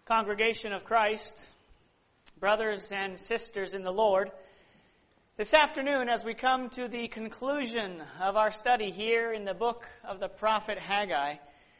Congregation of Christ, brothers and sisters in the Lord, this afternoon as we come to the conclusion of our study here in the book of the prophet Haggai,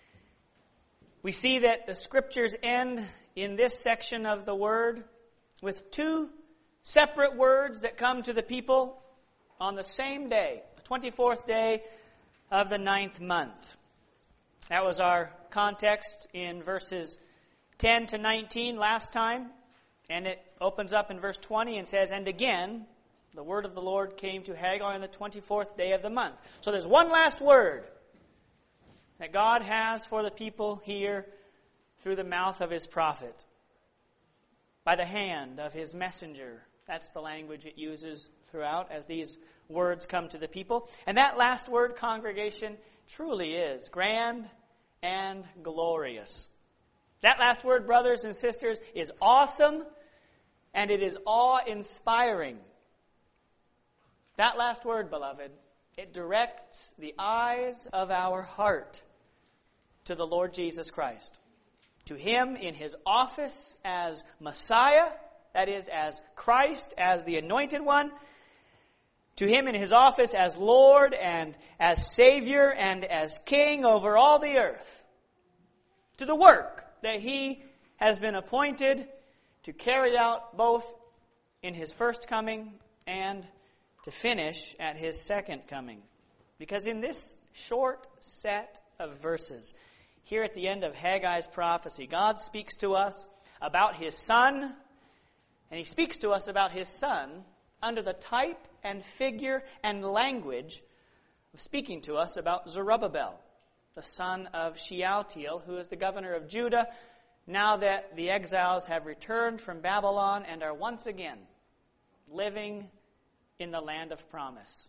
we see that the scriptures end in this section of the word with two separate words that come to the people on the same day, the 24th day of the 9th month. That was our context in verses 10 to 19 last time, and it opens up in verse 20 and says, "And again, the word of the Lord came to Haggai on the 24th day of the month." So there's one last word that God has for the people here through the mouth of His prophet, by the hand of His messenger. That's the language it uses throughout as these words come to the people. And that last word, congregation, truly is grand and glorious. That last word, brothers and sisters, is awesome and it is awe-inspiring. That last word, beloved, it directs the eyes of our heart to the Lord Jesus Christ, to Him in His office as Messiah, that is, as Christ, as the Anointed One, to Him in His office as Lord and as Savior and as King over all the earth, to the work that He has been appointed to carry out both in His first coming and to finish at His second coming. Because in this short set of verses, here at the end of Haggai's prophecy, God speaks to us about His Son, and He speaks to us about His Son under the type and figure and language of speaking to us about Zerubbabel, the son of Shealtiel, who is the governor of Judah, now that the exiles have returned from Babylon and are once again living in the land of promise.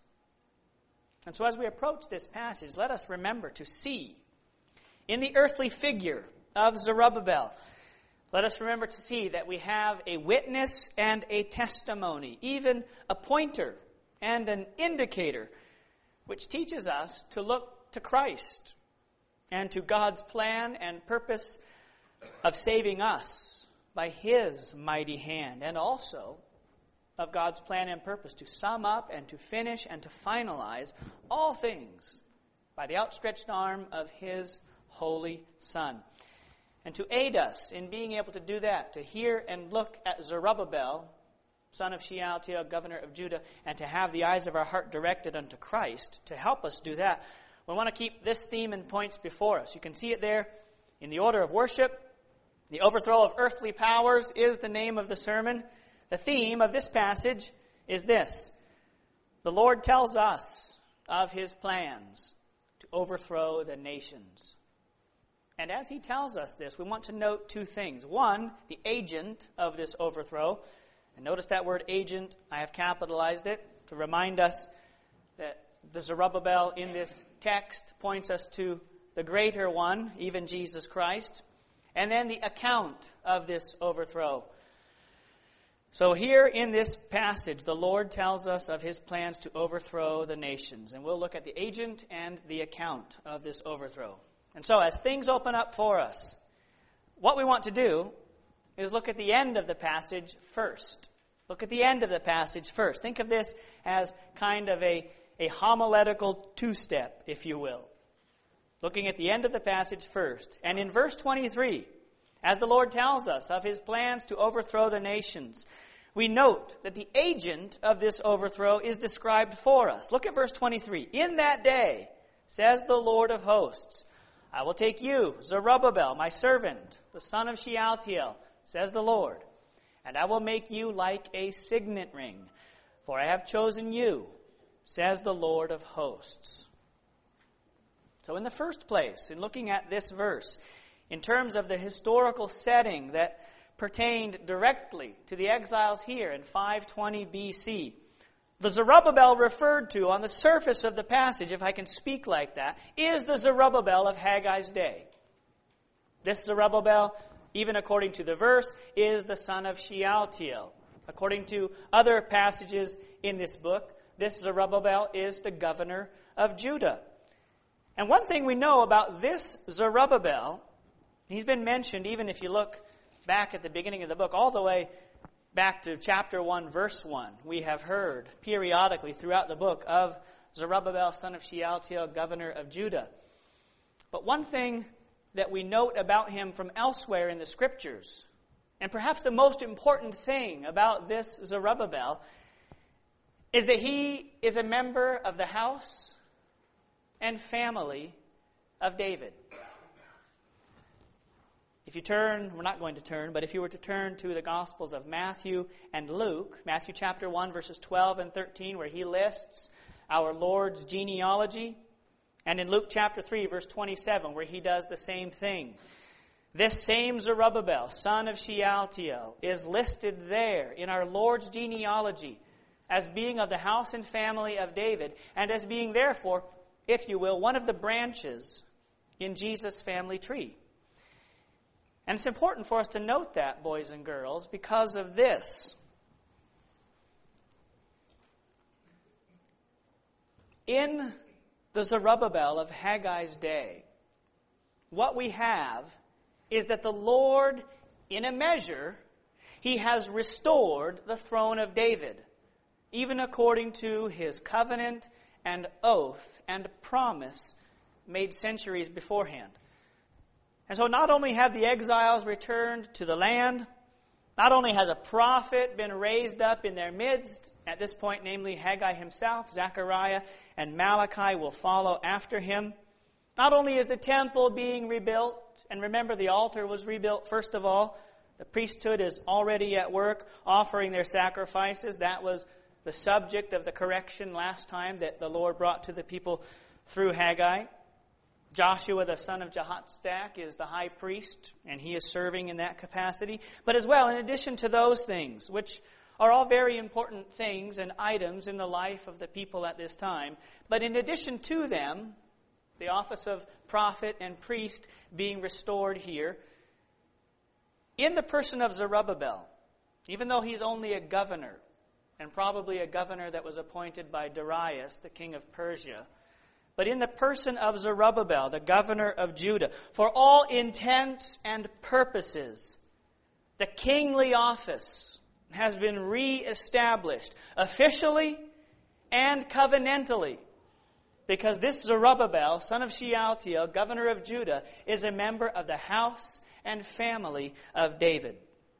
And so as we approach this passage, let us remember to see in the earthly figure of Zerubbabel, let us remember to see that we have a witness and a testimony, even a pointer and an indicator, which teaches us to look to Christ and to God's plan and purpose of saving us by His mighty hand, and also of God's plan and purpose to sum up and to finish and to finalize all things by the outstretched arm of His Holy Son. And to aid us in being able to do that, to hear and look at Zerubbabel, son of Shealtiel, governor of Judah, and to have the eyes of our heart directed unto Christ, to help us do that, we want to keep this theme and points before us. You can see it there in the order of worship. The overthrow of earthly powers is the name of the sermon. The theme of this passage is this: the Lord tells us of His plans to overthrow the nations. And as He tells us this, we want to note two things. One, the agent of this overthrow. And notice that word agent, I have capitalized it to remind us that the Zerubbabel in this text points us to the greater one, even Jesus Christ. And then the account of this overthrow. So here in this passage, the Lord tells us of His plans to overthrow the nations. And we'll look at the agent and the account of this overthrow. And so as things open up for us, what we want to do is look at the end of the passage first. Look at the end of the passage first. Think of this as kind of a homiletical two-step, if you will. Looking at the end of the passage first. And in verse 23, as the Lord tells us of His plans to overthrow the nations, we note that the agent of this overthrow is described for us. Look at verse 23. "In that day, says the Lord of hosts, I will take you, Zerubbabel, my servant, the son of Shealtiel, says the Lord, and I will make you like a signet ring, for I have chosen you, says the Lord of hosts." So in the first place, in looking at this verse, in terms of the historical setting that pertained directly to the exiles here in 520 BC, the Zerubbabel referred to on the surface of the passage, if I can speak like that, is the Zerubbabel of Haggai's day. This Zerubbabel, even according to the verse, is the son of Shealtiel. According to other passages in this book, this Zerubbabel is the governor of Judah. And one thing we know about this Zerubbabel, he's been mentioned, even if you look back at the beginning of the book, all the way back to chapter 1, verse 1, we have heard periodically throughout the book of Zerubbabel, son of Shealtiel, governor of Judah. But one thing that we note about him from elsewhere in the Scriptures, and perhaps the most important thing about this Zerubbabel, is that he is a member of the house and family of David. If you turn, we're not going to turn, but if you were to turn to the Gospels of Matthew and Luke, Matthew chapter 1, verses 12 and 13, where he lists our Lord's genealogy, and in Luke chapter 3, verse 27, where he does the same thing. This same Zerubbabel, son of Shealtiel, is listed there in our Lord's genealogy as being of the house and family of David, and as being, therefore, if you will, one of the branches in Jesus' family tree. And it's important for us to note that, boys and girls, because of this. In the Zerubbabel of Haggai's day, what we have is that the Lord, in a measure, he has restored the throne of David, even according to his covenant and oath and promise made centuries beforehand. And so not only have the exiles returned to the land, not only has a prophet been raised up in their midst, at this point, namely Haggai himself, Zechariah and Malachi will follow after him. Not only is the temple being rebuilt, and remember the altar was rebuilt first of all, the priesthood is already at work offering their sacrifices. That was the subject of the correction last time that the Lord brought to the people through Haggai. Joshua, the son of Jehozadak, is the high priest, and he is serving in that capacity. But as well, in addition to those things, which are all very important things and items in the life of the people at this time, but in addition to them, the office of prophet and priest being restored here, in the person of Zerubbabel, even though he's only a governor, and probably a governor that was appointed by Darius, the king of Persia, but in the person of Zerubbabel, the governor of Judah, for all intents and purposes, the kingly office has been reestablished officially and covenantally, because this Zerubbabel, son of Shealtiel, governor of Judah, is a member of the house and family of David.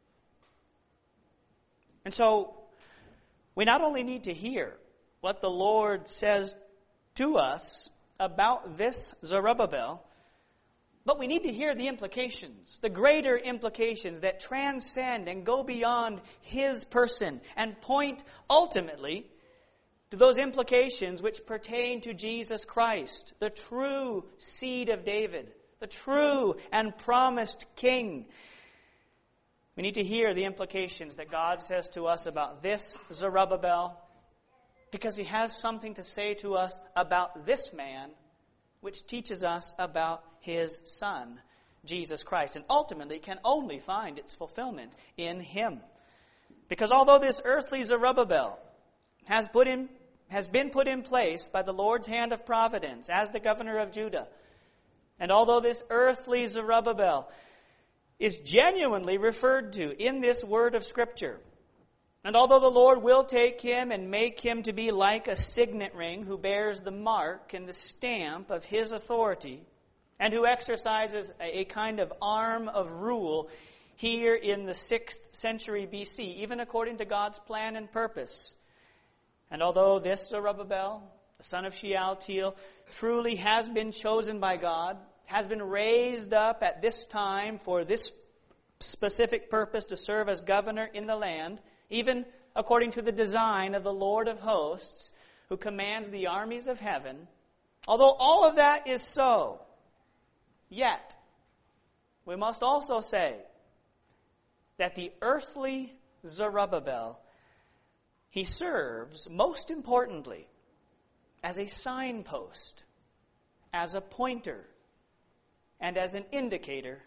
And so, we not only need to hear what the Lord says to us about this Zerubbabel, but we need to hear the implications, the greater implications that transcend and go beyond his person and point ultimately to those implications which pertain to Jesus Christ, the true seed of David, the true and promised King. We need to hear the implications that God says to us about this Zerubbabel, because he has something to say to us about this man, which teaches us about his Son, Jesus Christ, and ultimately can only find its fulfillment in him. Because although this earthly Zerubbabel has been put in place by the Lord's hand of providence as the governor of Judah, and although this earthly Zerubbabel is genuinely referred to in this word of Scripture, and although the Lord will take him and make him to be like a signet ring who bears the mark and the stamp of his authority, and who exercises a kind of arm of rule here in the 6th century BC, even according to God's plan and purpose, and although this Zerubbabel, the son of Shealtiel, truly has been chosen by God, has been raised up at this time for this specific purpose to serve as governor in the land, even according to the design of the Lord of hosts, who commands the armies of heaven, although all of that is so, yet we must also say that the earthly Zerubbabel, he serves, most importantly, as a signpost, as a pointer, and as an indicator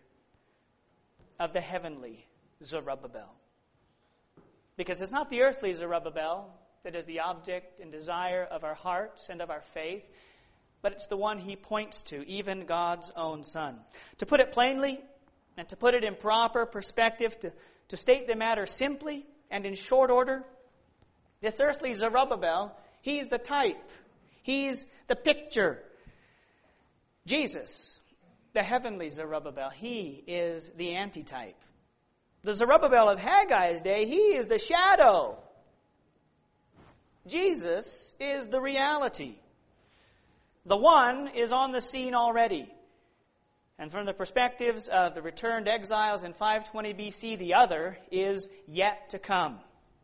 of the heavenly Zerubbabel. Because it's not the earthly Zerubbabel that is the object and desire of our hearts and of our faith, but it's the one he points to, even God's own Son. To put it plainly, And to put it in proper perspective, to state the matter simply and in short order, this earthly Zerubbabel, he's the type. He's the picture. Jesus, the heavenly Zerubbabel, he is the antitype. The Zerubbabel of Haggai's day, he is the shadow. Jesus is the reality. The one is on the scene already. And from the perspectives of the returned exiles in 520 BC, the other is yet to come.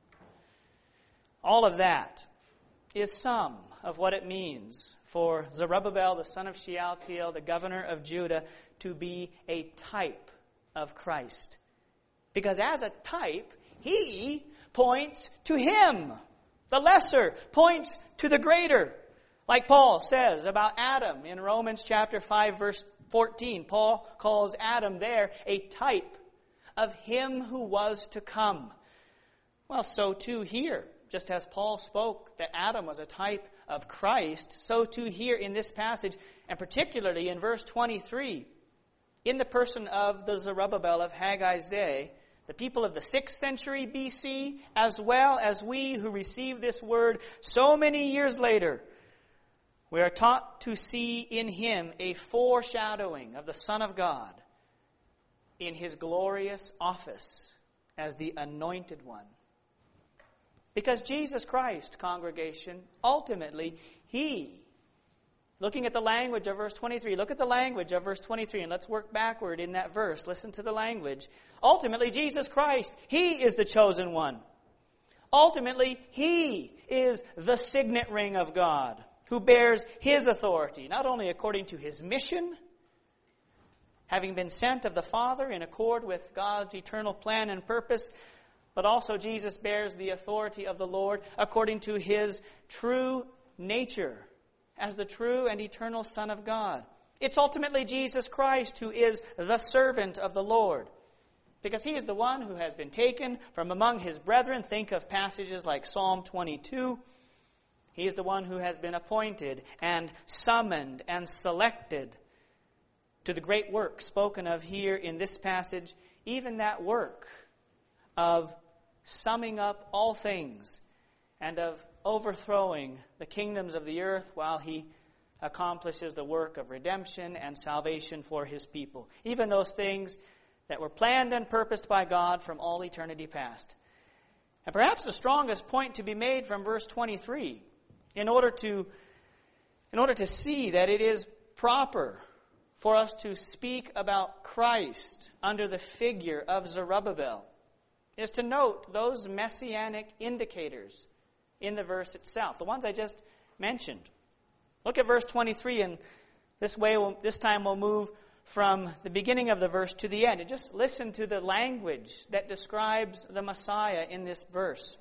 All of that is some of what it means for Zerubbabel, the son of Shealtiel, the governor of Judah, to be a type of Christ. Because as a type, he points to him. The lesser points to the greater. Like Paul says about Adam in Romans chapter 5, verse 14. Paul calls Adam there a type of him who was to come. Well, so too here. Just as Paul spoke that Adam was a type of Christ, so too here in this passage, and particularly in verse 23, in the person of the Zerubbabel of Haggai's day, the people of the 6th century BC, as well as we who receive this word so many years later, we are taught to see in him a foreshadowing of the Son of God in his glorious office as the Anointed One. Because Jesus Christ, congregation, ultimately, he, looking at the language of verse 23, look at the language of verse 23, and let's work backward in that verse. Listen to the language. Ultimately, Jesus Christ, he is the chosen one. Ultimately, he is the signet ring of God, who bears his authority, not only according to his mission, having been sent of the Father in accord with God's eternal plan and purpose, but also Jesus bears the authority of the Lord according to his true nature as the true and eternal Son of God. It's ultimately Jesus Christ who is the servant of the Lord, because he is the one who has been taken from among his brethren. Think of passages like Psalm 22. He is the one who has been appointed and summoned and selected to the great work spoken of here in this passage, even that work of summing up all things and of overthrowing the kingdoms of the earth while he accomplishes the work of redemption and salvation for his people. Even those things that were planned and purposed by God from all eternity past. And perhaps the strongest point to be made from verse 23, in order to see that it is proper for us to speak about Christ under the figure of Zerubbabel, is to note those messianic indicators in the verse itself, the ones I just mentioned. Look at verse 23, and this time we'll move from the beginning of the verse to the end. And just listen to the language that describes the Messiah in this verse.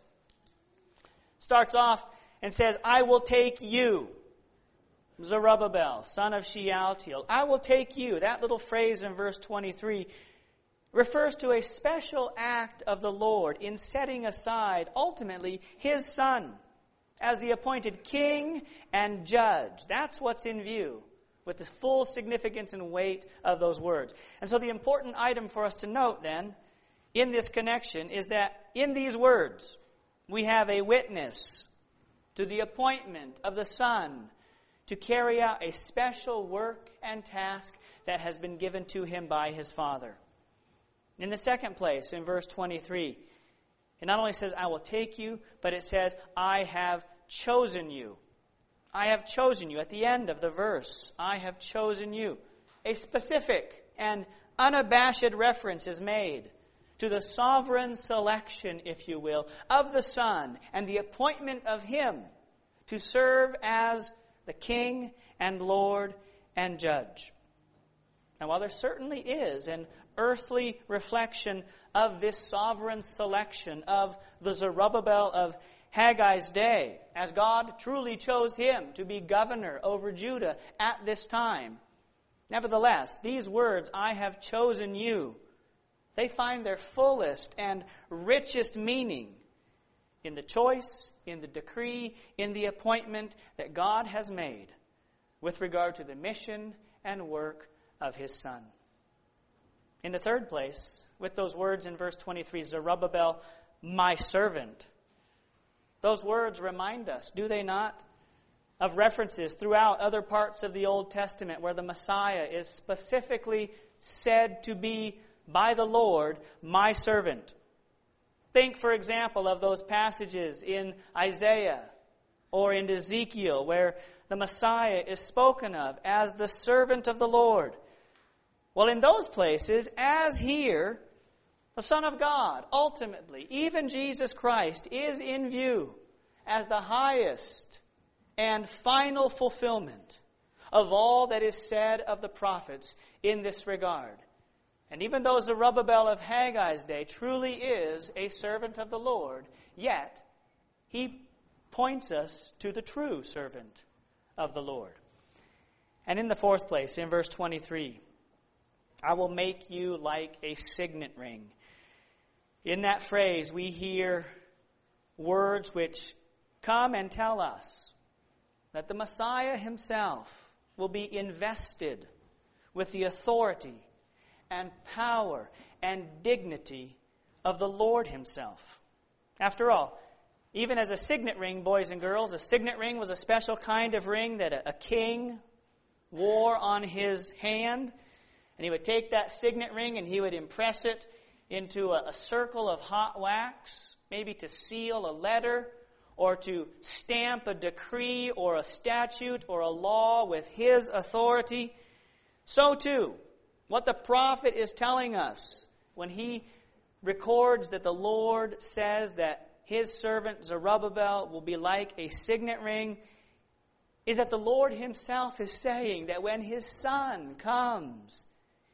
Starts off and says, I will take you, Zerubbabel, son of Shealtiel. I will take you. That little phrase in verse 23 refers to a special act of the Lord in setting aside, ultimately, his Son as the appointed king and judge. That's what's in view with the full significance and weight of those words. And so the important item for us to note then in this connection is that in these words we have a witness to the appointment of the Son to carry out a special work and task that has been given to him by his Father. In the second place, in verse 23, it not only says, I will take you, but it says, I have chosen you. I have chosen you. At the end of the verse, I have chosen you. A specific and unabashed reference is made to the sovereign selection, if you will, of the Son and the appointment of him to serve as the King and Lord and Judge. Now, while there certainly is an earthly reflection of this sovereign selection of the Zerubbabel of Haggai's day, as God truly chose him to be governor over Judah at this time, nevertheless, these words, I have chosen you, they find their fullest and richest meaning in the choice, in the decree, in the appointment that God has made with regard to the mission and work of his Son. In the third place, with those words in verse 23, Zerubbabel, my servant. Those words remind us, do they not, of references throughout other parts of the Old Testament where the Messiah is specifically said to be by the Lord, my servant. Think, for example, of those passages in Isaiah or in Ezekiel where the Messiah is spoken of as the servant of the Lord. Well, in those places, as here, the Son of God, ultimately, even Jesus Christ, is in view as the highest and final fulfillment of all that is said of the prophets in this regard. And even though Zerubbabel of Haggai's day truly is a servant of the Lord, yet he points us to the true servant of the Lord. And in the fourth place, in verse 23, I will make you like a signet ring. In that phrase, we hear words which come and tell us that the Messiah himself will be invested with the authority and power and dignity of the Lord himself. After all, even as a signet ring, boys and girls, a signet ring was a special kind of ring that a king wore on his hand. And he would take that signet ring and he would impress it into a circle of hot wax, maybe to seal a letter or to stamp a decree or a statute or a law with his authority. So too, what the prophet is telling us when he records that the Lord says that his servant Zerubbabel will be like a signet ring is that the Lord himself is saying that when his Son comes,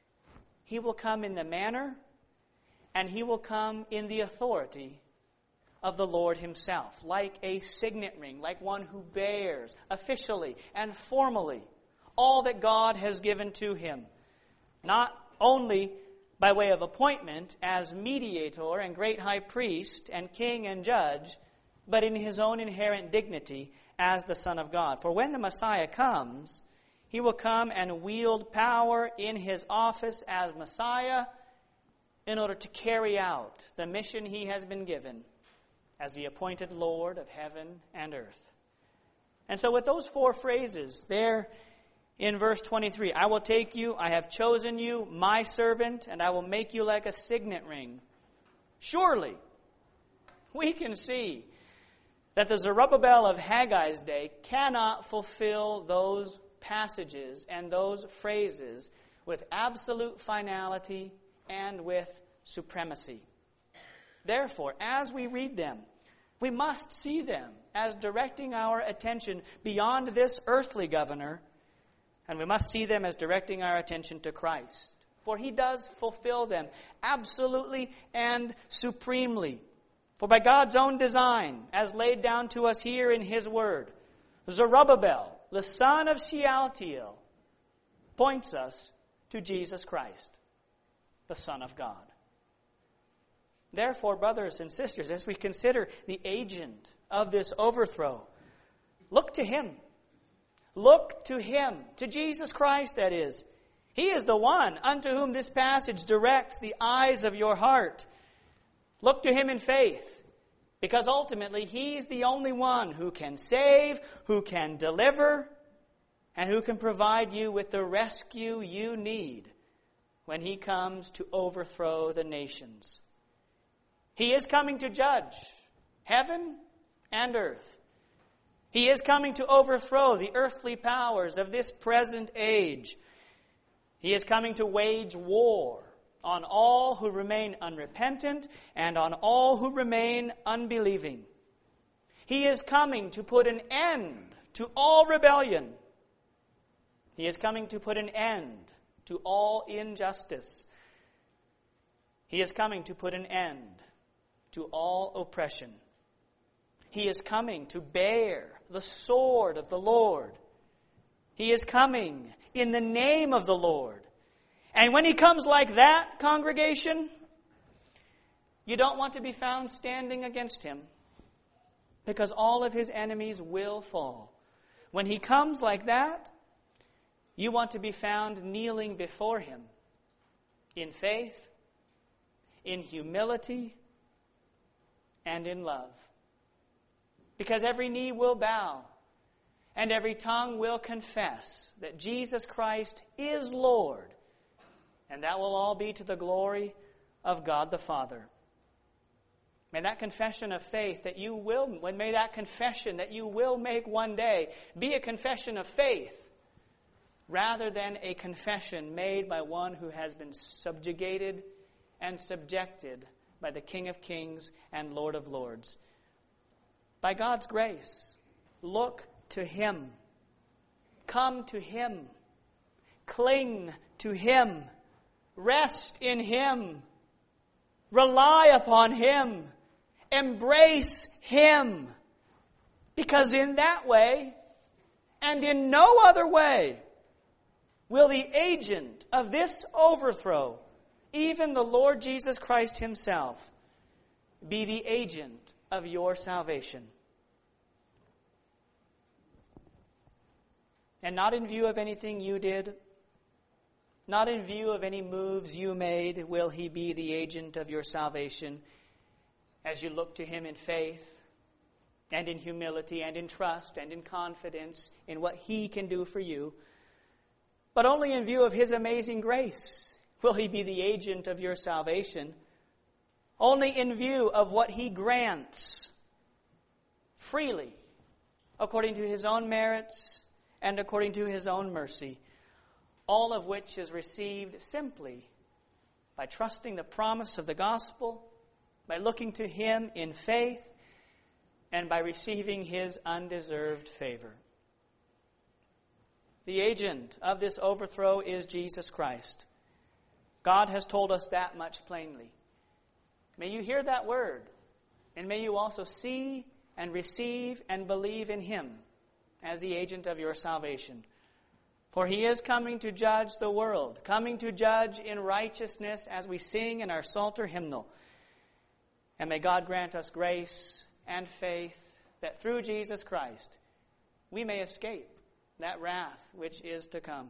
he will come in the manner and he will come in the authority of the Lord himself, like a signet ring, like one who bears officially and formally all that God has given to him, not only by way of appointment as mediator and great high priest and king and judge, but in his own inherent dignity as the Son of God. For when the Messiah comes, he will come and wield power in his office as Messiah in order to carry out the mission he has been given as the appointed Lord of heaven and earth. And so with those four phrases there in verse 23, I will take you, I have chosen you, my servant, and I will make you like a signet ring. Surely, we can see that the Zerubbabel of Haggai's day cannot fulfill those passages and those phrases with absolute finality and with supremacy. Therefore, as we read them, we must see them as directing our attention beyond this earthly governor, and we must see them as directing our attention to Christ. For he does fulfill them absolutely and supremely. For by God's own design, as laid down to us here in his word, Zerubbabel, the son of Shealtiel, points us to Jesus Christ, the Son of God. Therefore, brothers and sisters, as we consider the agent of this overthrow, look to him. Look to him, to Jesus Christ, that is. He is the one unto whom this passage directs the eyes of your heart. Look to him in faith, because ultimately he's the only one who can save, who can deliver, and who can provide you with the rescue you need when he comes to overthrow the nations. He is coming to judge heaven and earth. He is coming to overthrow the earthly powers of this present age. He is coming to wage war on all who remain unrepentant and on all who remain unbelieving. He is coming to put an end to all rebellion. He is coming to put an end to all injustice. He is coming to put an end to all oppression. He is coming to bear the sword of the Lord. He is coming in the name of the Lord. And when he comes like that, congregation, you don't want to be found standing against him, because all of his enemies will fall. When he comes like that, you want to be found kneeling before him, in faith, in humility, and in love. Because every knee will bow and every tongue will confess that Jesus Christ is Lord, and that will all be to the glory of God the Father. May that confession of faith that you will, may that confession that you will make one day be a confession of faith rather than a confession made by one who has been subjugated and subjected by the King of Kings and Lord of Lords. By God's grace, look to Him. Come to Him. Cling to Him. Rest in Him. Rely upon Him. Embrace Him. Because in that way, and in no other way, will the agent of this overthrow, even the Lord Jesus Christ Himself, be the agent of your salvation. And not in view of anything you did, not in view of any moves you made, will He be the agent of your salvation as you look to Him in faith and in humility and in trust and in confidence in what He can do for you. But only in view of His amazing grace will He be the agent of your salvation. Only in view of what He grants freely, according to His own merits and according to His own mercy, all of which is received simply by trusting the promise of the gospel, by looking to Him in faith, and by receiving His undeserved favor. The agent of this overthrow is Jesus Christ. God has told us that much plainly. May you hear that word, and may you also see and receive and believe in Him as the agent of your salvation. For He is coming to judge the world, coming to judge in righteousness as we sing in our Psalter hymnal. And may God grant us grace and faith that through Jesus Christ we may escape that wrath which is to come.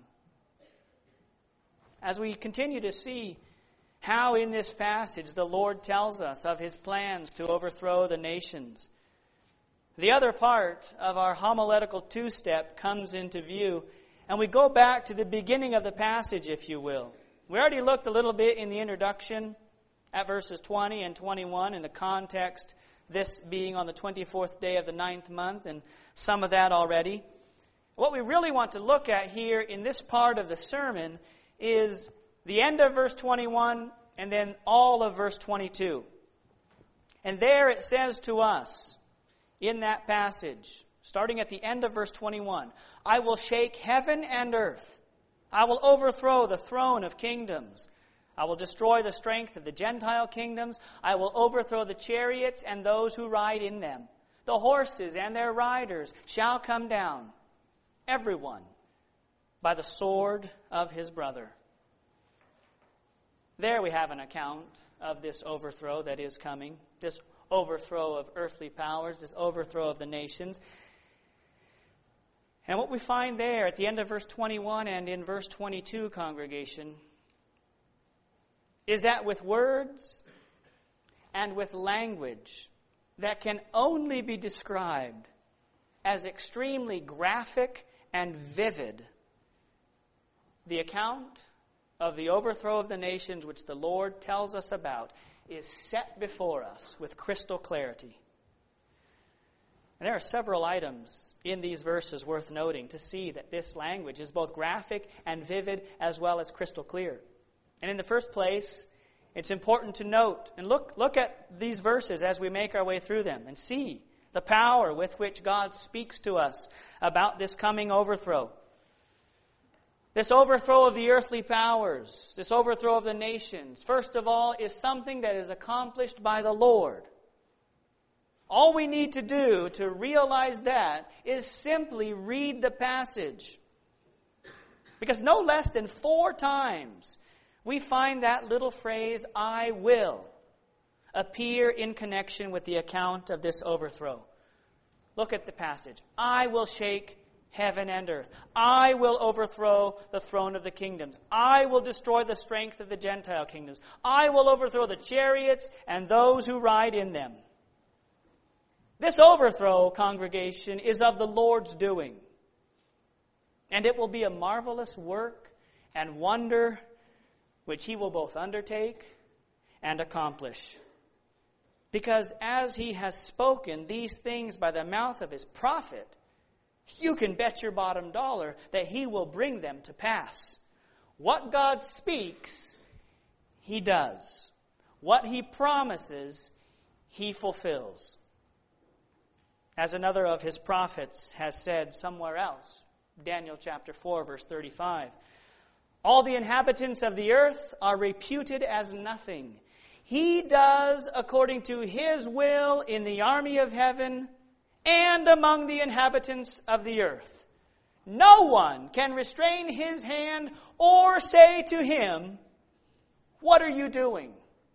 As we continue to see how in this passage the Lord tells us of His plans to overthrow the nations, the other part of our homiletical two-step comes into view, and we go back to the beginning of the passage, if you will. We already looked a little bit in the introduction at verses 20 and 21 in the context, this being on the 24th day of the 9th month, and some of that already. What we really want to look at here in this part of the sermon is the end of verse 21 and then all of verse 22. And there it says to us in that passage, starting at the end of verse 21, I will shake heaven and earth. I will overthrow the throne of kingdoms. I will destroy the strength of the Gentile kingdoms. I will overthrow the chariots and those who ride in them. The horses and their riders shall come down, everyone by the sword of his brother. There we have an account of this overthrow that is coming, this overthrow of earthly powers, this overthrow of the nations. And what we find there at the end of verse 21 and in verse 22, congregation, is that with words and with language that can only be described as extremely graphic and vivid, the account of the overthrow of the nations which the Lord tells us about is set before us with crystal clarity. And there are several items in these verses worth noting to see that this language is both graphic and vivid as well as crystal clear. And in the first place, it's important to note and look at these verses as we make our way through them and see the power with which God speaks to us about this coming overthrow. This overthrow of the earthly powers, this overthrow of the nations, first of all, is something that is accomplished by the Lord. All we need to do to realize that is simply read the passage. Because no less than 4 times we find that little phrase, I will, appear in connection with the account of this overthrow. Look at the passage. I will shake heaven and earth. I will overthrow the throne of the kingdoms. I will destroy the strength of the Gentile kingdoms. I will overthrow the chariots and those who ride in them. This overthrow, congregation, is of the Lord's doing. And it will be a marvelous work and wonder which he will both undertake and accomplish. Because as he has spoken these things by the mouth of his prophet, you can bet your bottom dollar that he will bring them to pass. What God speaks, he does. What he promises, he fulfills. As another of his prophets has said somewhere else, Daniel chapter 4, verse 35, all the inhabitants of the earth are reputed as nothing. He does according to his will in the army of heaven and among the inhabitants of the earth. No one can restrain his hand or say to him, "What are you doing?"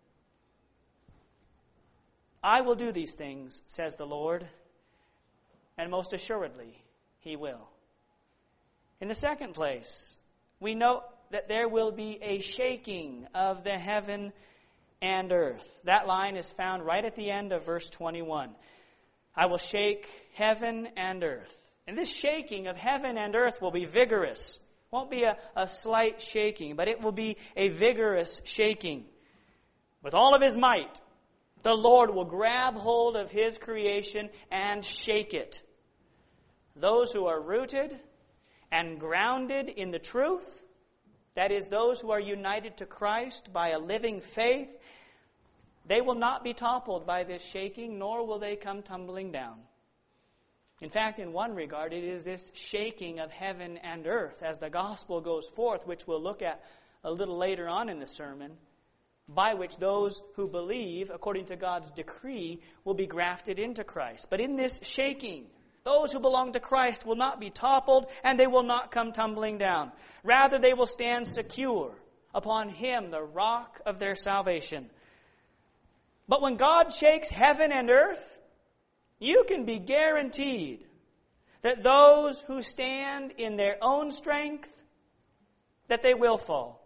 I will do these things, says the Lord, and most assuredly he will. In the second place, we note that there will be a shaking of the heaven and earth. That line is found right at the end of verse 21. I will shake heaven and earth. And this shaking of heaven and earth will be vigorous. It won't be a slight shaking, but it will be a vigorous shaking. With all of his might, the Lord will grab hold of his creation and shake it. Those who are rooted and grounded in the truth, that is, those who are united to Christ by a living faith, they will not be toppled by this shaking, nor will they come tumbling down. In fact, in one regard, it is this shaking of heaven and earth as the gospel goes forth, which we'll look at a little later on in the sermon, by which those who believe, according to God's decree, will be grafted into Christ. But in this shaking, those who belong to Christ will not be toppled, and they will not come tumbling down. Rather, they will stand secure upon him, the rock of their salvation. But when God shakes heaven and earth, you can be guaranteed that those who stand in their own strength, that they will fall.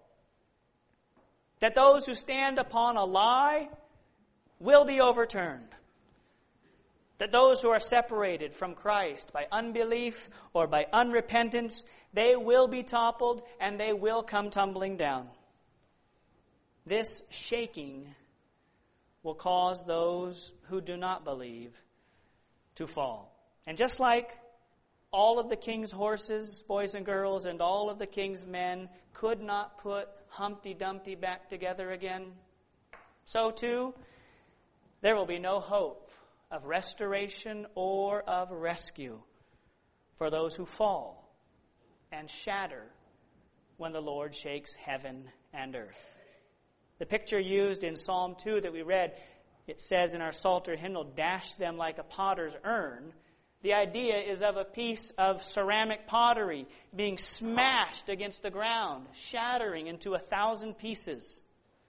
That those who stand upon a lie will be overturned. That those who are separated from Christ by unbelief or by unrepentance, they will be toppled and they will come tumbling down. This shaking will cause those who do not believe to fall. And just like all of the king's horses, boys and girls, and all of the king's men could not put Humpty Dumpty back together again, so too, there will be no hope of restoration or of rescue for those who fall and shatter when the Lord shakes heaven and earth. The picture used in Psalm 2 that we read, it says in our Psalter hymnal, dash them like a potter's urn. The idea is of a piece of ceramic pottery being smashed against the ground, shattering into 1,000 pieces.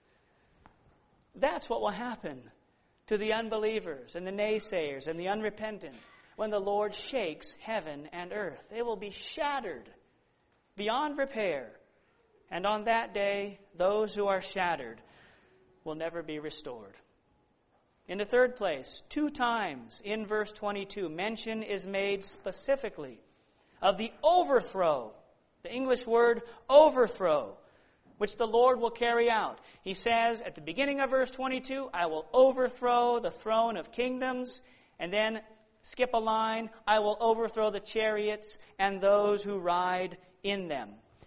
That's what will happen to the unbelievers and the naysayers and the unrepentant when the Lord shakes heaven and earth. They will be shattered beyond repair. And on that day, those who are shattered will never be restored. In the third place, 2 times in verse 22, mention is made specifically of the overthrow, the English word overthrow, which the Lord will carry out. He says at the beginning of verse 22, I will overthrow the throne of kingdoms, and then skip a line, I will overthrow the chariots and those who ride in them.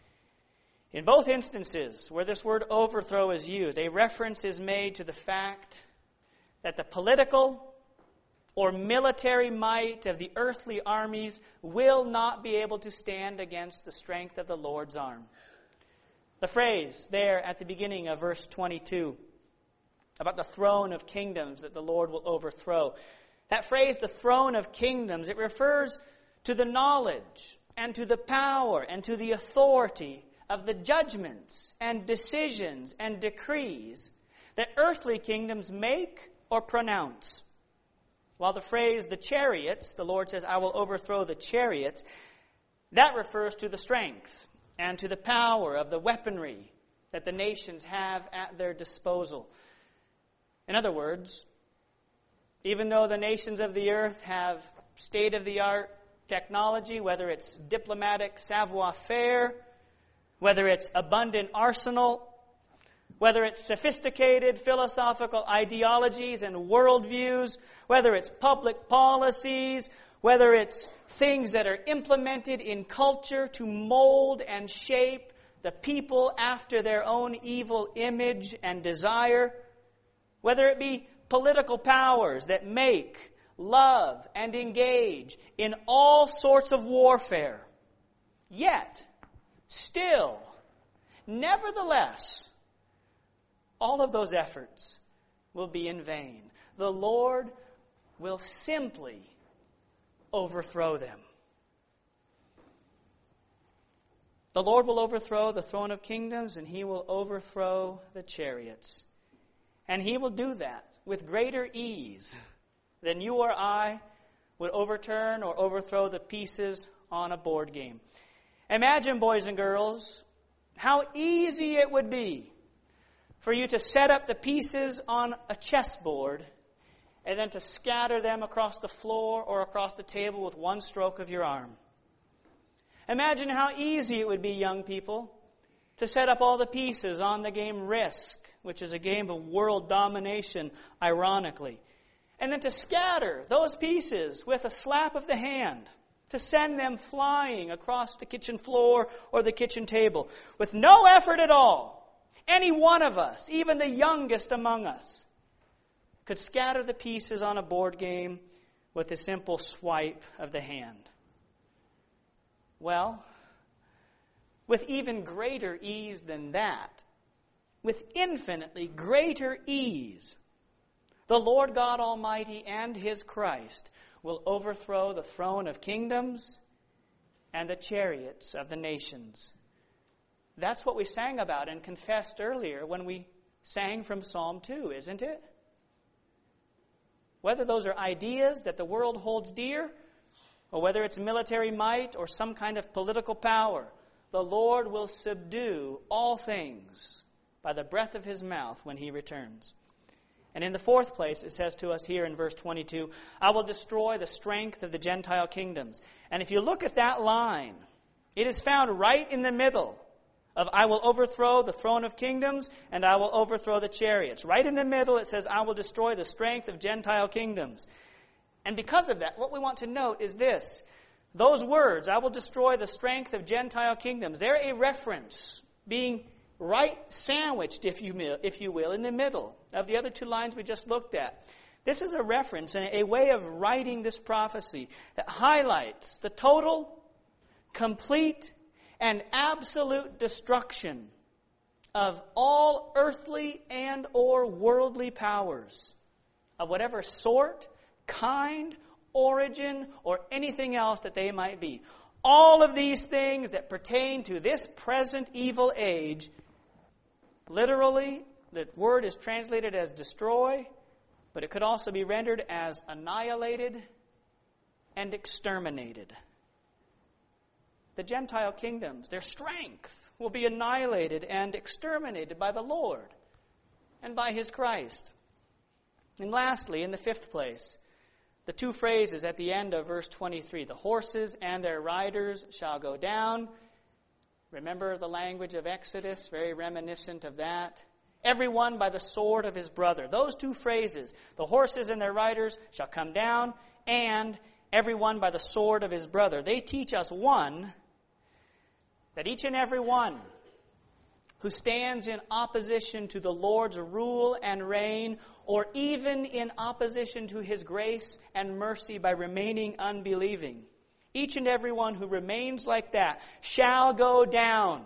In both instances where this word overthrow is used, a reference is made to the fact that the political or military might of the earthly armies will not be able to stand against the strength of the Lord's arm. The phrase there at the beginning of verse 22 about the throne of kingdoms that the Lord will overthrow, that phrase, the throne of kingdoms, it refers to the knowledge and to the power and to the authority of the judgments and decisions and decrees that earthly kingdoms make or pronounce. While the phrase, the chariots, the Lord says, I will overthrow the chariots, That refers to the strength and to the power of the weaponry that the nations have at their disposal. In other words, even though the nations of the earth have state-of-the-art technology, whether it's diplomatic savoir-faire, whether it's abundant arsenal, whether it's sophisticated philosophical ideologies and worldviews, whether it's public policies, whether it's things that are implemented in culture to mold and shape the people after their own evil image and desire, whether it be political powers that make, love, and engage in all sorts of warfare, yet, still, nevertheless, all of those efforts will be in vain. The Lord will simply overthrow them. The Lord will overthrow the throne of kingdoms, and He will overthrow the chariots. And He will do that with greater ease than you or I would overturn or overthrow the pieces on a board game. Imagine, boys and girls, how easy it would be for you to set up the pieces on a chessboard and then to scatter them across the floor or across the table with one stroke of your arm. Imagine how easy it would be, young people, to set up all the pieces on the game Risk, which is a game of world domination, ironically, and then to scatter those pieces with a slap of the hand, to send them flying across the kitchen floor or the kitchen table with no effort at all. Any one of us, even the youngest among us, could scatter the pieces on a board game with a simple swipe of the hand. Well, with even greater ease than that, with infinitely greater ease, the Lord God Almighty and His Christ will overthrow the throne of kingdoms and the chariots of the nations. That's what we sang about and confessed earlier when we sang from Psalm 2, isn't it? Whether those are ideas that the world holds dear, or whether it's military might or some kind of political power, the Lord will subdue all things by the breath of His mouth when He returns. And in the fourth place, it says to us here in verse 22, I will destroy the strength of the Gentile kingdoms. And if you look at that line, it is found right in the middle of I will overthrow the throne of kingdoms and I will overthrow the chariots. Right in the middle, it says I will destroy the strength of Gentile kingdoms. And because of that, what we want to note is this. Those words, I will destroy the strength of Gentile kingdoms, they're a reference being right sandwiched, if you will, in the middle of the other two lines we just looked at. This is a reference and a way of writing this prophecy that highlights the total, complete, and absolute destruction of all earthly and or worldly powers of whatever sort, kind, origin, or anything else that they might be. All of these things that pertain to this present evil age, literally, the word is translated as destroy, but it could also be rendered as annihilated and exterminated. The Gentile kingdoms, their strength will be annihilated and exterminated by the Lord and by His Christ. And lastly, in the fifth place, the two phrases at the end of verse 23, the horses and their riders shall go down. Remember the language of Exodus, very reminiscent of that. Everyone by the sword of his brother. Those two phrases, the horses and their riders shall come down, and everyone by the sword of his brother. They teach us, one, that each and every one who stands in opposition to the Lord's rule and reign, or even in opposition to His grace and mercy by remaining unbelieving, each and every one who remains like that shall go down.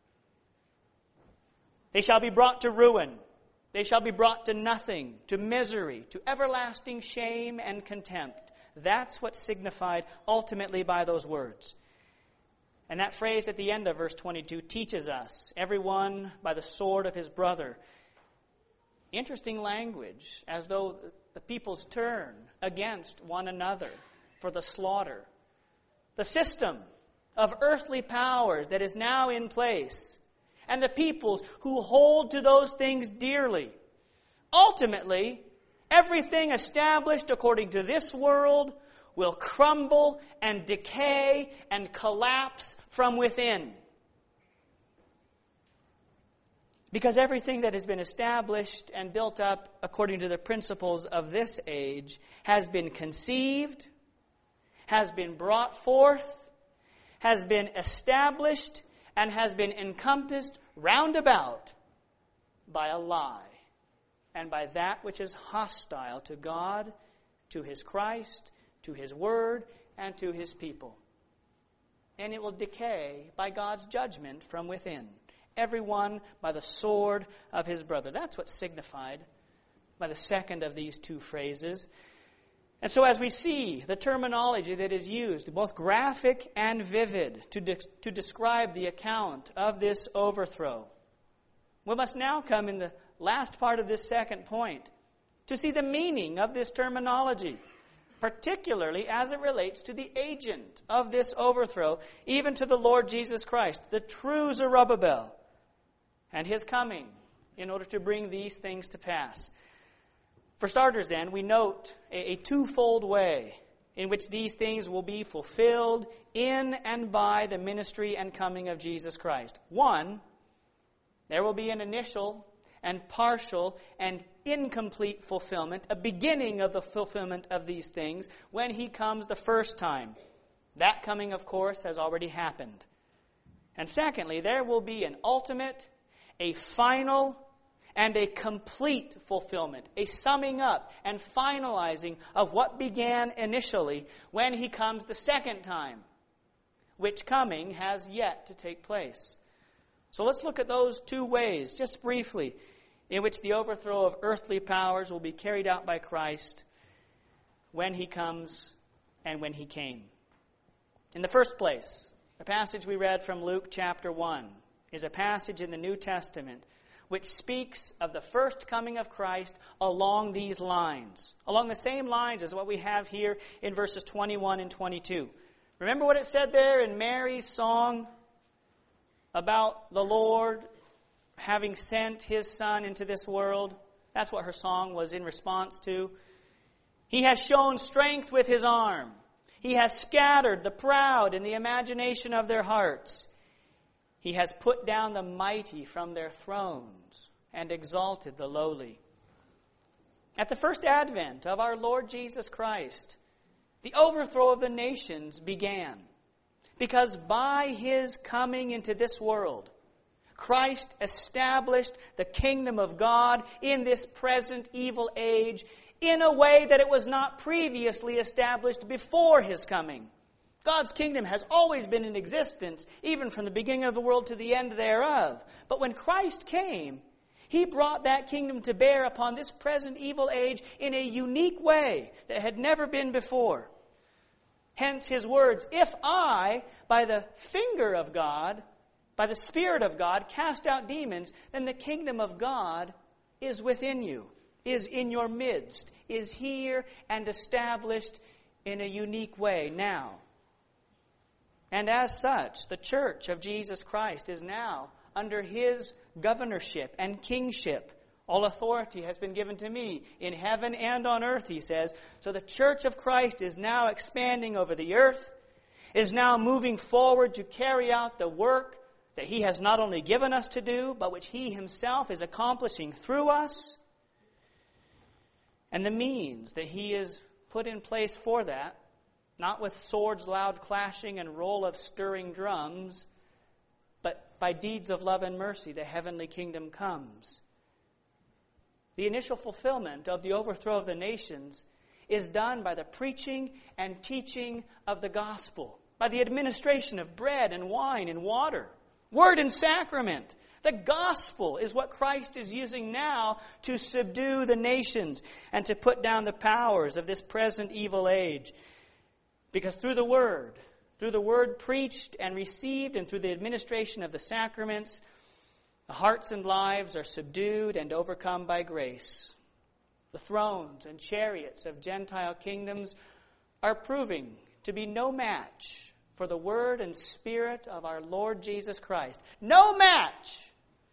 They shall be brought to ruin. They shall be brought to nothing, to misery, to everlasting shame and contempt. That's what's signified ultimately by those words. And that phrase at the end of verse 22 teaches us, everyone by the sword of his brother. Interesting language, as though the peoples turn against one another for the slaughter. The system of earthly powers that is now in place, and the peoples who hold to those things dearly. Ultimately, everything established according to this world will crumble and decay and collapse from within. Because everything that has been established and built up according to the principles of this age has been conceived, has been brought forth, has been established, and has been encompassed round about by a lie and by that which is hostile to God, to His Christ, to His Word, and to His people. And it will decay by God's judgment from within. Everyone by the sword of his brother. That's what's signified by the second of these two phrases. And so as we see the terminology that is used, both graphic and vivid, to describe the account of this overthrow, we must now come in the last part of this second point to see the meaning of this terminology, particularly as it relates to the agent of this overthrow, even to the Lord Jesus Christ, the true Zerubbabel, and His coming in order to bring these things to pass. For starters, then, we note a twofold way in which these things will be fulfilled in and by the ministry and coming of Jesus Christ. One, there will be an initial and partial and incomplete fulfillment, a beginning of the fulfillment of these things when He comes the first time. That coming, of course, has already happened. And secondly, there will be an ultimate, a final, and a complete fulfillment, a summing up and finalizing of what began initially when He comes the second time, which coming has yet to take place. So let's look at those two ways, just briefly, in which the overthrow of earthly powers will be carried out by Christ when He comes and when He came. In the first place, the passage we read from Luke chapter 1 is a passage in the New Testament which speaks of the first coming of Christ along these lines, along the same lines as what we have here in verses 21 and 22. Remember what it said there in Mary's song about the Lord having sent His Son into this world? That's what her song was in response to. He has shown strength with His arm. He has scattered the proud in the imagination of their hearts. He has put down the mighty from their thrones and exalted the lowly. At the first advent of our Lord Jesus Christ, the overthrow of the nations began, because by His coming into this world, Christ established the kingdom of God in this present evil age in a way that it was not previously established before His coming. God's kingdom has always been in existence, even from the beginning of the world to the end thereof. But when Christ came, He brought that kingdom to bear upon this present evil age in a unique way that had never been before. Hence His words, "If I, by the finger of God, by the Spirit of God, cast out demons, then the kingdom of God is within you, is in your midst, is here and established in a unique way now." And as such, the church of Jesus Christ is now under His governorship and kingship. All authority has been given to me in heaven and on earth, He says. So the church of Christ is now expanding over the earth, is now moving forward to carry out the work that He has not only given us to do, but which He Himself is accomplishing through us. And the means that He has put in place for that, not with swords loud clashing and roll of stirring drums, but by deeds of love and mercy the heavenly kingdom comes. The initial fulfillment of the overthrow of the nations is done by the preaching and teaching of the gospel, by the administration of bread and wine and water, word and sacrament. The gospel is what Christ is using now to subdue the nations and to put down the powers of this present evil age. Because through the word preached and received, and through the administration of the sacraments, the hearts and lives are subdued and overcome by grace. The thrones and chariots of Gentile kingdoms are proving to be no match for the word and spirit of our Lord Jesus Christ. No match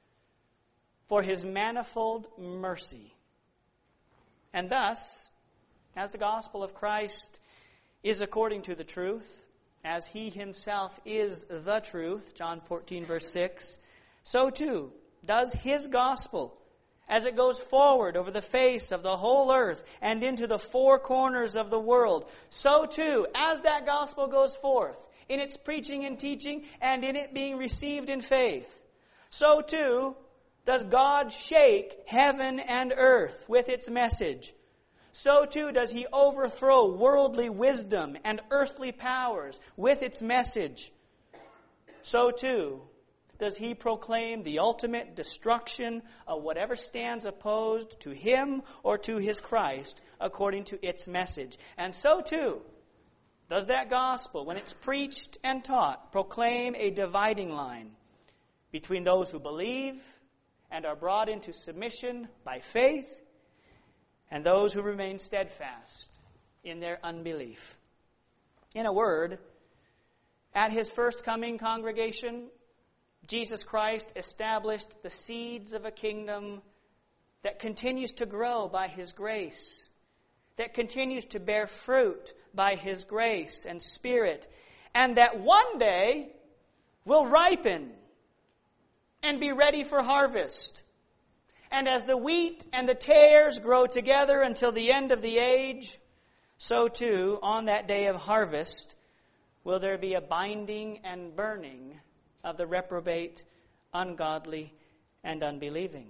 for his manifold mercy. And thus, as the gospel of Christ is according to the truth, as he himself is the truth, John 14, verse 6, so too does his gospel, as it goes forward over the face of the whole earth and into the four corners of the world. So too, as that gospel goes forth, in its preaching and teaching, and in it being received in faith, so too does God shake heaven and earth with its message. So too does he overthrow worldly wisdom and earthly powers with its message. So too does he proclaim the ultimate destruction of whatever stands opposed to him or to his Christ according to its message. And so too does that gospel, when it's preached and taught, proclaim a dividing line between those who believe and are brought into submission by faith and those who remain steadfast in their unbelief. In a word, at his first coming, congregation, Jesus Christ established the seeds of a kingdom that continues to grow by his grace, that continues to bear fruit by his grace and spirit, and that one day will ripen and be ready for harvest. And as the wheat and the tares grow together until the end of the age, so too, on that day of harvest, will there be a binding and burning of the reprobate, ungodly, and unbelieving.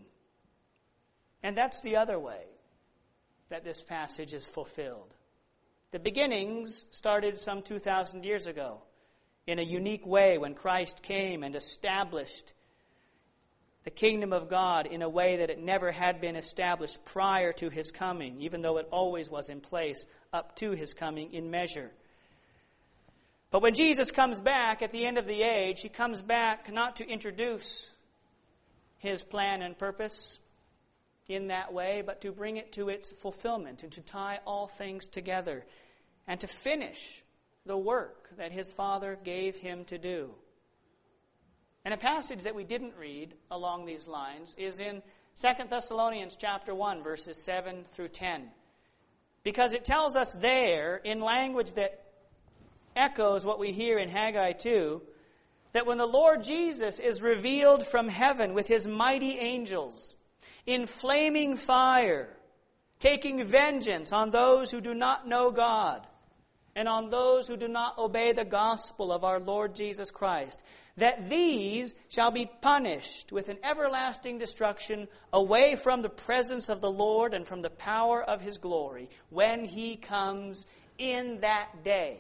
And that's the other way that this passage is fulfilled. The beginnings started some 2,000 years ago in a unique way when Christ came and established the kingdom of God in a way that it never had been established prior to his coming, even though it always was in place up to his coming in measure. But when Jesus comes back at the end of the age, he comes back not to introduce his plan and purpose in that way, but to bring it to its fulfillment and to tie all things together and to finish the work that his Father gave him to do. And a passage that we didn't read along these lines is in 2 Thessalonians chapter 1, verses 7 through 10. Because it tells us there, in language that echoes what we hear in Haggai 2, that when the Lord Jesus is revealed from heaven with his mighty angels, in flaming fire, taking vengeance on those who do not know God, and on those who do not obey the gospel of our Lord Jesus Christ, that these shall be punished with an everlasting destruction away from the presence of the Lord and from the power of his glory when he comes in that day.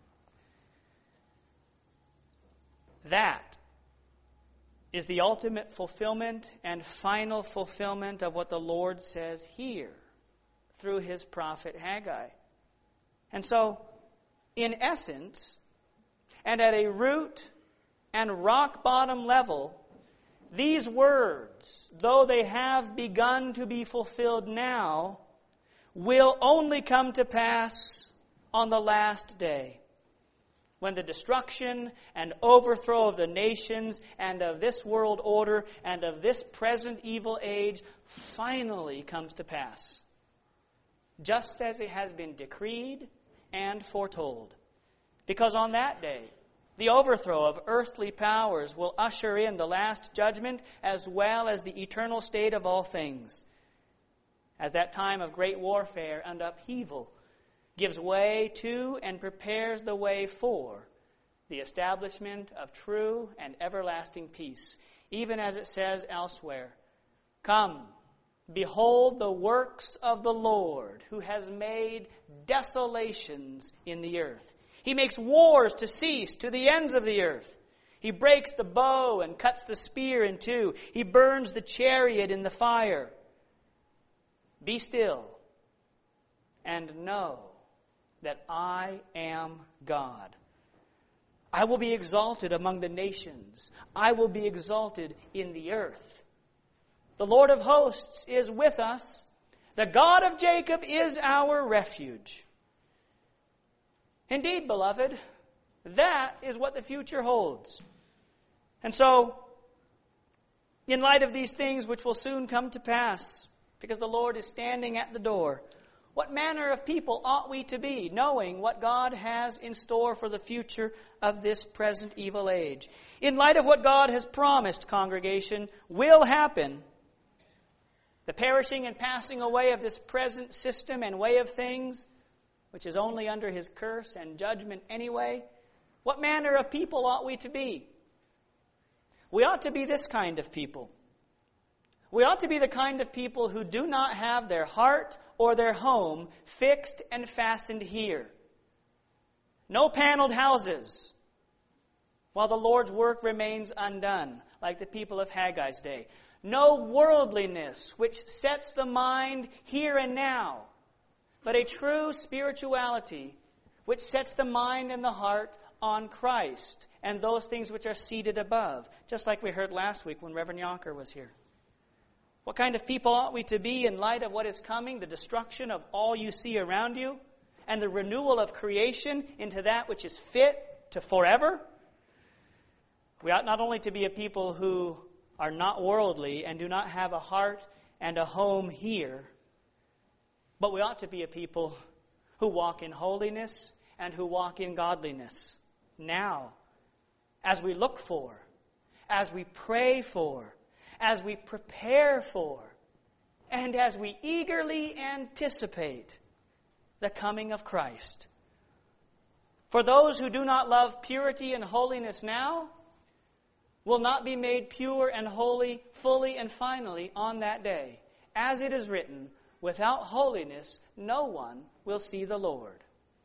That is the ultimate fulfillment and final fulfillment of what the Lord says here through his prophet Haggai. And so, in essence, and at a root and rock bottom level, these words, though they have begun to be fulfilled now, will only come to pass on the last day, when the destruction and overthrow of the nations and of this world order and of this present evil age finally comes to pass, just as it has been decreed and foretold. Because on that day, the overthrow of earthly powers will usher in the last judgment as well as the eternal state of all things, as that time of great warfare and upheaval gives way to and prepares the way for the establishment of true and everlasting peace, even as it says elsewhere, "Come, behold the works of the Lord, who has made desolations in the earth. He makes wars to cease to the ends of the earth. He breaks the bow and cuts the spear in two. He burns the chariot in the fire. Be still and know that I am God. I will be exalted among the nations. I will be exalted in the earth. The Lord of hosts is with us. The God of Jacob is our refuge." Indeed, beloved, That is what the future holds. And so, in light of these things which will soon come to pass, because the Lord is standing at the door, what manner of people ought we to be, knowing what God has in store for the future of this present evil age? In light of what God has promised, congregation, will happen, the perishing and passing away of this present system and way of things, which is only under His curse and judgment anyway, what manner of people ought we to be? We ought to be this kind of people. We ought to be the kind of people who do not have their heart or their home fixed and fastened here. No paneled houses, while the Lord's work remains undone, like the people of Haggai's day. No worldliness, which sets the mind here and now, but a true spirituality, which sets the mind and the heart on Christ and those things which are seated above, just like we heard last week when Reverend Yonker was here. What kind of people ought we to be in light of what is coming, the destruction of all you see around you, and the renewal of creation into that which is fit to forever? We ought not only to be a people who are not worldly and do not have a heart and a home here, but we ought to be a people who walk in holiness and who walk in godliness now, as we look for, as we pray for, as we prepare for, and as we eagerly anticipate the coming of Christ. For those who do not love purity and holiness now will not be made pure and holy fully and finally on that day. As it is written, without holiness no one will see the Lord.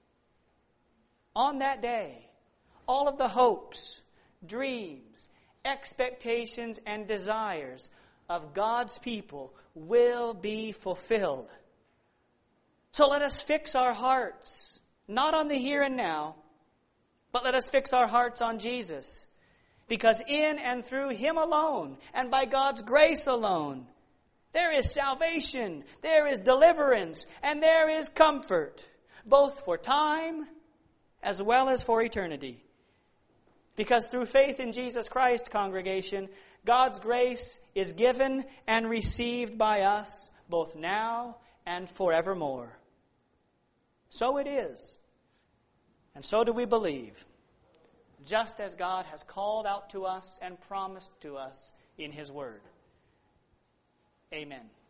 On that day, all of the hopes, dreams, expectations, and desires of God's people will be fulfilled. So let us fix our hearts, not on the here and now, but let us fix our hearts on Jesus. Because in and through Him alone, and by God's grace alone, there is salvation, there is deliverance, and there is comfort, both for time as well as for eternity. Because through faith in Jesus Christ, congregation, God's grace is given and received by us, both now and forevermore. So it is, and so do we believe, just as God has called out to us and promised to us in His Word. Amen.